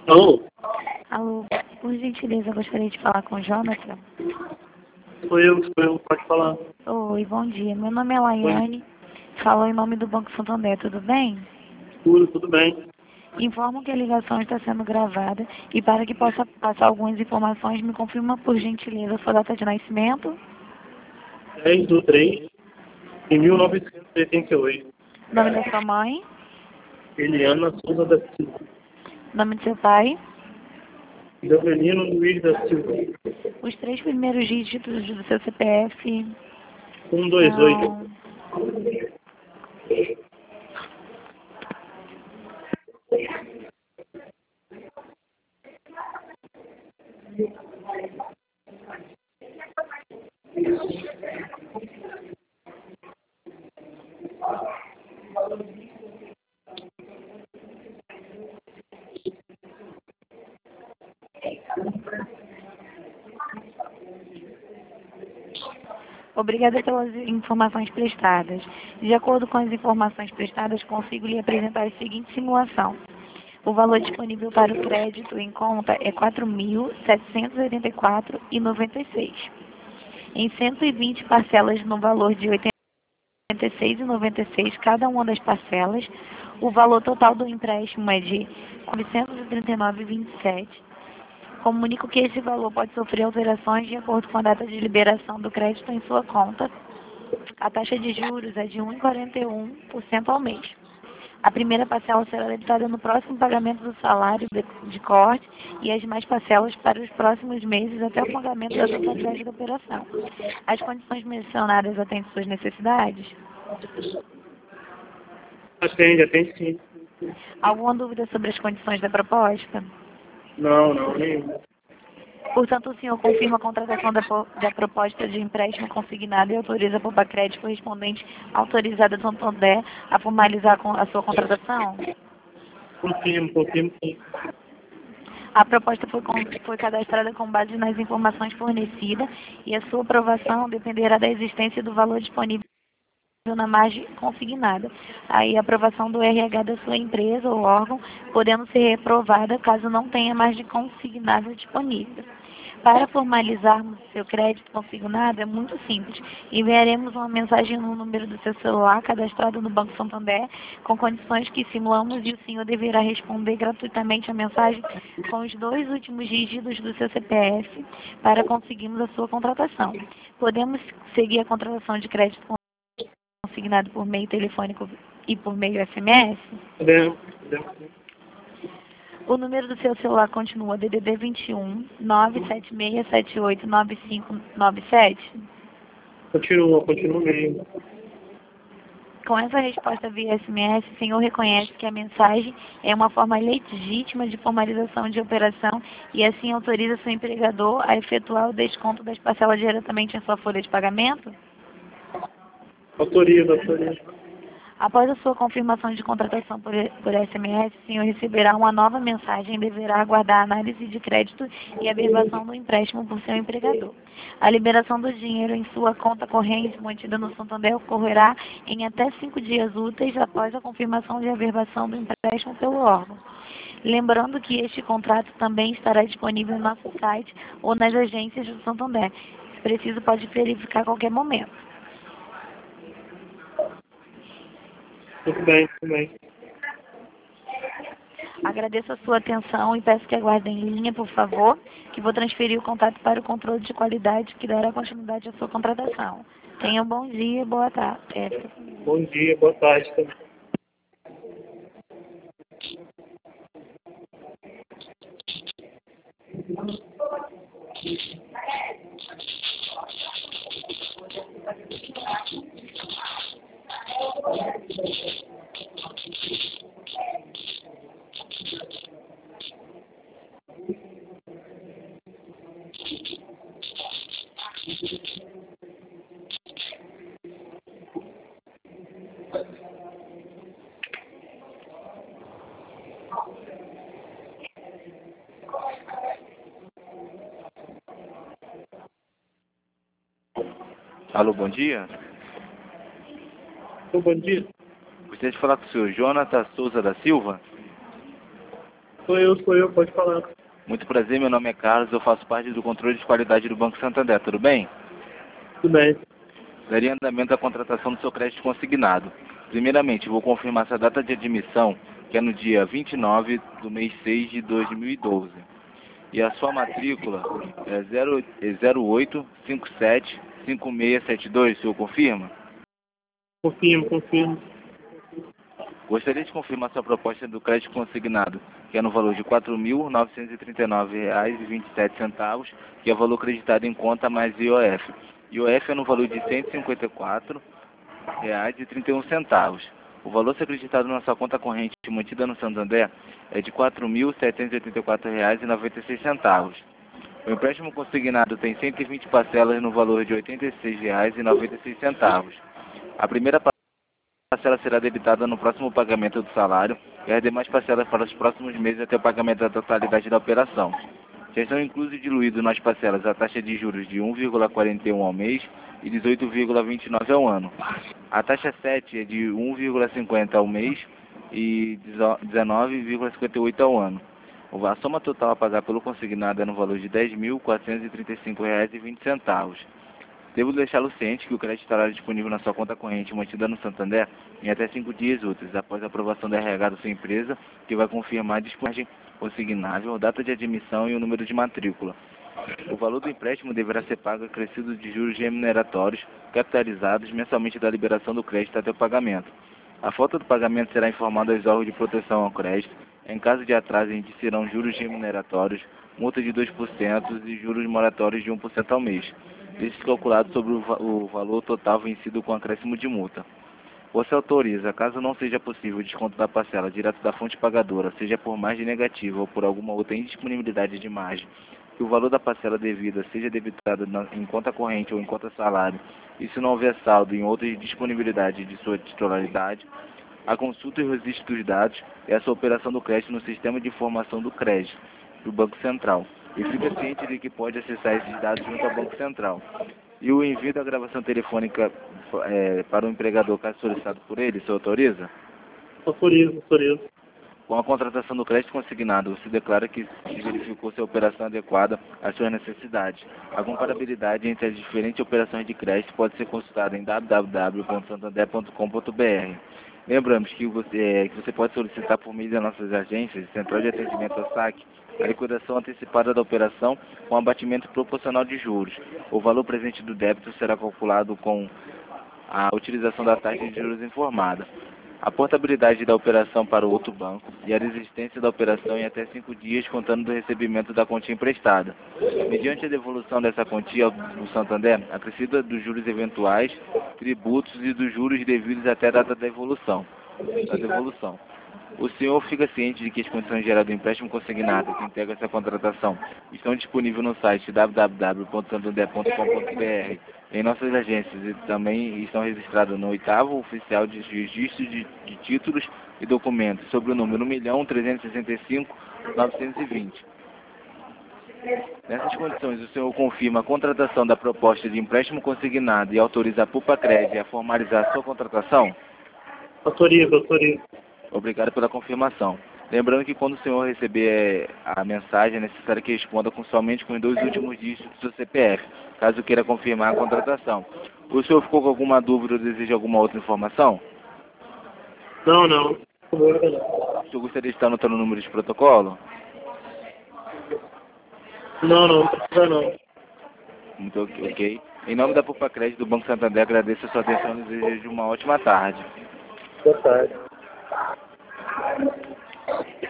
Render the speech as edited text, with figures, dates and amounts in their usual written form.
Alô? Alô, por gentileza, eu gostaria de falar com o Jonathan. Sou eu, pode falar. Oi, bom dia. Meu nome é Laiane, falo em nome do Banco Santander, tudo bem? Tudo bem. Informo que a ligação está sendo gravada e para que possa passar algumas informações, me confirma por gentileza sua data de nascimento, 10/3 de 1988. nome da sua mãe, Eliana Souza da Silva. nome do seu pai, Jovelino Luiz da Silva. os 3 primeiros dígitos do seu CPF 128. são... Obrigada pelas informações prestadas. De acordo com as informações prestadas, consigo lhe apresentar a seguinte simulação. O valor disponível para o crédito em conta é R$ 4.784,96. Em 120 parcelas no valor de R$ 86,96 cada uma das parcelas, o valor total do empréstimo é de R$ 939,27. Comunico que esse valor pode sofrer alterações de acordo com a data de liberação do crédito em sua conta. A taxa de juros é de 1,41% ao mês. A primeira parcela será debitada no próximo pagamento do salário de corte e as demais parcelas para os próximos meses até o pagamento da totalidade da operação. As condições mencionadas atendem suas necessidades? Atende sim. Alguma dúvida sobre as condições da proposta? Não, nenhum. Portanto, o senhor confirma a contratação da proposta de empréstimo consignado e autoriza a Popacred correspondente autorizada do Santander a formalizar a sua contratação? Confirmo sim. A proposta foi cadastrada com base nas informações fornecidas e a sua aprovação dependerá da existência do valor disponível na margem consignada. Aí a aprovação do RH da sua empresa ou órgão, podendo ser reprovada caso não tenha margem consignada disponível. Para formalizarmos seu crédito consignado é muito simples. Enviaremos uma mensagem no número do seu celular cadastrado no Banco Santander com condições que simulamos e o senhor deverá responder gratuitamente a mensagem com os 2 últimos dígitos do seu CPF para conseguirmos a sua contratação. Podemos seguir a contratação de crédito consignado por meio telefônico e por meio SMS? Podemos. O número do seu celular continua DDD 21 97678 9597? Continua mesmo. Com essa resposta via SMS, o senhor reconhece que a mensagem é uma forma legítima de formalização de operação e assim autoriza seu empregador a efetuar o desconto das parcelas diretamente em sua folha de pagamento? Autoriza. Após a sua confirmação de contratação por SMS, o senhor receberá uma nova mensagem e deverá aguardar a análise de crédito e a averbação do empréstimo por seu empregador. A liberação do dinheiro em sua conta corrente mantida no Santander ocorrerá em até 5 dias úteis após a confirmação de averbação do empréstimo pelo órgão. Lembrando que este contrato também estará disponível no nosso site ou nas agências do Santander. Se preciso, pode verificar a qualquer momento. Tudo bem. Agradeço a sua atenção e peço que aguarde em linha, por favor, que vou transferir o contato para o controle de qualidade que dará continuidade à sua contratação. Tenha um bom dia e boa tarde. Bom dia, boa tarde também. Alô, bom dia. Bom dia. Gostaria de falar com o senhor Jonathan Souza da Silva. Sou eu, pode falar. Muito prazer, meu nome é Carlos, eu faço parte do controle de qualidade do Banco Santander, tudo bem? Tudo bem. Daria andamento à contratação do seu crédito consignado. Primeiramente, vou confirmar essa data de admissão, que é no dia 29 do mês 6 de 2012. E a sua matrícula é 08575672, o senhor confirma? Confirmo. Gostaria de confirmar sua proposta do crédito consignado, que é no valor de R$ 4.939,27, que é o valor creditado em conta mais IOF. IOF é no valor de R$ 154,31. O valor a ser acreditado na sua conta corrente mantida no Santander é de R$ 4.784,96. O empréstimo consignado tem 120 parcelas no valor de R$ 86,96. A primeira parcela será debitada no próximo pagamento do salário e as demais parcelas para os próximos meses até o pagamento da totalidade da operação. Já estão inclusos e diluídos nas parcelas a taxa de juros de 1,41 ao mês e 18,29 ao ano. A taxa 7 é de 1,50 ao mês e 19,58 ao ano. A soma total a pagar pelo consignado é no valor de R$ 10.435,20. Devo deixá-lo ciente que o crédito estará disponível na sua conta corrente mantida no Santander em até 5 dias úteis, após a aprovação da RH da sua empresa, que vai confirmar a disponibilidade consignável, data de admissão e o número de matrícula. O valor do empréstimo deverá ser pago acrescido de juros remuneratórios, capitalizados mensalmente da liberação do crédito até o pagamento. A falta do pagamento será informada aos órgãos de proteção ao crédito. Em caso de atraso, incidirão juros remuneratórios, multa de 2% e juros moratórios de 1% ao mês. Isso calculado sobre o valor total vencido com acréscimo de multa. Você autoriza, caso não seja possível o desconto da parcela direto da fonte pagadora, seja por margem negativa ou por alguma outra indisponibilidade de margem, que o valor da parcela devida seja debitado em conta corrente ou em conta salário, e se não houver saldo em outra disponibilidade de sua titularidade, a consulta e o registro dos dados é essa operação do crédito no sistema de informação do crédito do Banco Central. E fica ciente de que pode acessar esses dados junto ao Banco Central. E o envio da gravação telefônica para o empregador, caso solicitado por ele, você autoriza? Autorizo. Com a contratação do crédito consignado, você declara que se verificou se a operação adequada às suas necessidades. A comparabilidade entre as diferentes operações de crédito pode ser consultada em www.santander.com.br. Lembramos que você pode solicitar por meio das nossas agências, Central de Atendimento ao Saque, a liquidação antecipada da operação com abatimento proporcional de juros. O valor presente do débito será calculado com a utilização da taxa de juros informada. A portabilidade da operação para o outro banco e a desistência da operação em até 5 dias, contando do recebimento da quantia emprestada. Mediante a devolução dessa quantia no Santander, acrescida dos juros eventuais, tributos e dos juros devidos até a data da devolução. O senhor fica ciente de que as condições gerais do empréstimo consignado que integra essa contratação estão disponíveis no site www.santander.com.br, em nossas agências, e também estão registradas no 8º Oficial de Registro de Títulos e Documentos, sob o número 1.365.920. Nessas condições, o senhor confirma a contratação da proposta de empréstimo consignado e autoriza a Pupacred a formalizar a sua contratação? Autorizo. Obrigado pela confirmação. Lembrando que quando o senhor receber a mensagem, é necessário que responda somente com os 2 últimos dígitos do seu CPF, caso queira confirmar a contratação. O senhor ficou com alguma dúvida ou deseja alguma outra informação? Não. O senhor gostaria de estar anotando o número de protocolo? Não precisa não. Muito ok. Em nome da Pupacred do Banco Santander, agradeço a sua atenção e desejo uma ótima tarde. Boa tarde.